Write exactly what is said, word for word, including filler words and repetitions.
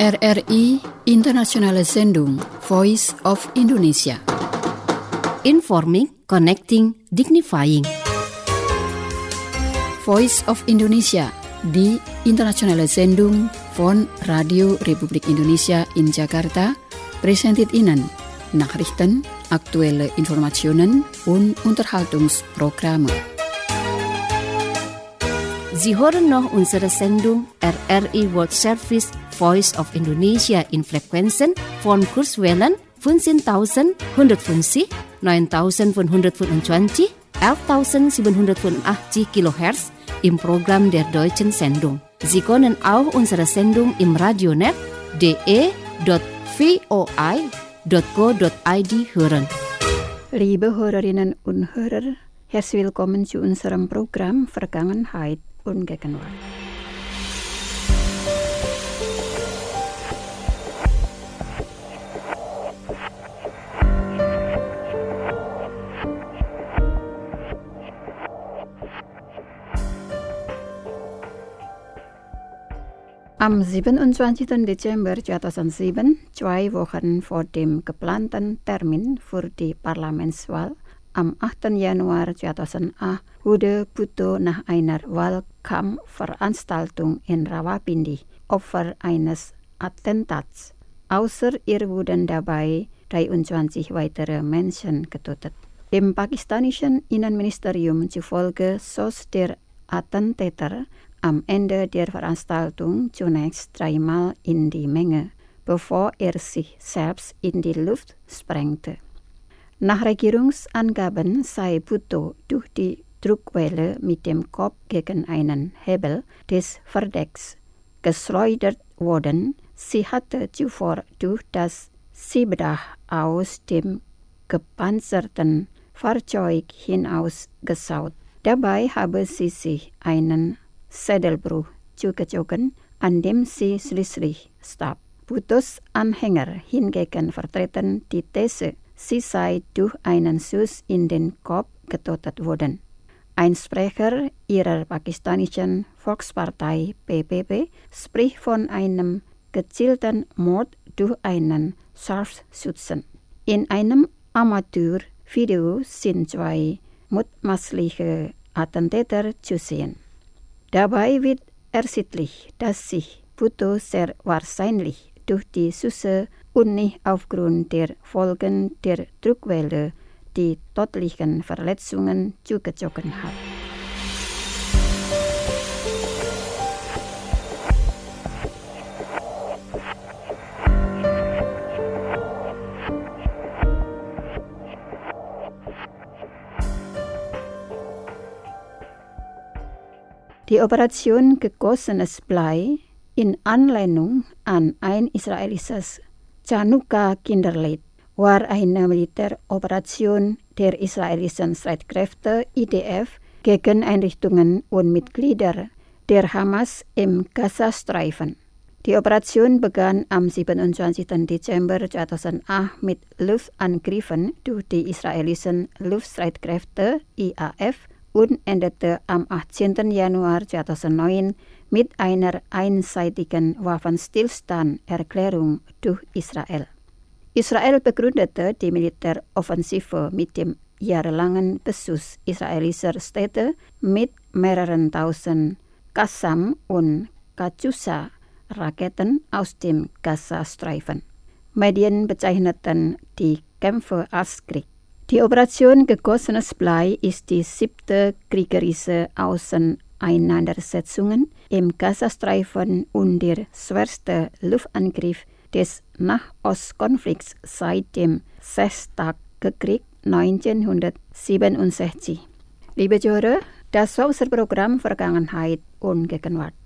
R R I Internationale Sendung Voice of Indonesia. Informing, connecting, dignifying. Voice of Indonesia di Internationale Sendung von Radio Republik Indonesia in Jakarta presented Ihnen Nachrichten, aktuelle Informationen und Unterhaltungsprogramme. Sie hören noch unsere Sendung R R I World Service Voice of Indonesia in Frequenzen von Kurzwellen fünfzehntausendeinhundertfünfzig, neuntausendfünfhundertfünfundzwanzig, elftausendsiebenhundertfünfundachtzig Kilohertz im Programm der deutschen Sendung. Sie können auch unsere Sendung im Radionet d e dot voi dot co dot i d hören. Liebe Hörerinnen und Hörer, herzlich willkommen zu unserem Programm Vergangenheit und Gegenwart. Am siebenundzwanzigsten Dezember zweitausendsieben, zwei Wochen vor dem geplanten Termin für die Parlamentswahl, am achten Januar zweitausendacht wurde Puto nach einer Wahlkampfveranstaltung in Rawalpindi Opfer eines Attentats. Außer ihr wurden dabei dreiundzwanzig weitere Menschen getötet. Dem pakistanischen Innenministerium zufolge schoss der Attentäter am Ende der Veranstaltung zunächst dreimal in die Menge, bevor er sich selbst in die Luft sprengte. Nach Regierungsangaben sei Puto durch die Druckwelle mit dem Kopf gegen einen Hebel des Verdecks geschleudert worden. Sie hatte zuvor durch das Schiebedach aus dem gepanzerten Fahrzeug hinausgeschaut. Dabei habe sie sich einen Sädelbruch zugezogen, an dem sie schließlich starb. Putos Anhänger hingegen vertreten die These, sie sei durch einen Schuss in den Kopf getötet worden. Ein Sprecher ihrer pakistanischen Volkspartei P P P spricht von einem gezielten Mord durch einen Scharfschützen. In einem Amateurvideo sind zwei mutmaßliche Attentäter zu sehen. Dabei wird ersichtlich, dass sich Puto sehr wahrscheinlich durch die Schüsse und nicht aufgrund der Folgen der Druckwelle die tödlichen Verletzungen zugezogen hat. Die Operation Gegossenes Blei in Anlehnung an ein israelisches Chanukka-Kinderlied war eine Militäroperation der israelischen Streitkräfte I D F gegen Einrichtungen und Mitglieder der Hamas im Gazastreifen. Die Operation begann am siebenundzwanzigsten Dezember zweitausendacht mit Luftangriffen durch die israelischen Luftstreitkräfte I A F und endete am achtzehnten Januar zweitausendneun mit einer einseitigen Waffenstillstanderklärung durch Israel. Israel begründete die Militäroffensive mit dem jahrelangen Beschuss israelischer Städte mit mehreren tausend Qassam- und Katyusha-Raketen aus dem Gazastreifen. Medien bezeichneten die Kämpfe als Krieg. Die Operation Gegossenes Blei ist die siebte kriegerische Auseinandersetzung im Gazastreifen und der schwerste Luftangriff des Nahostkonflikts seit dem Sechstagekrieg neunzehnhundertsiebenundsechzig. Liebe Hörer, das war unser Programm Vergangenheit und Gegenwart.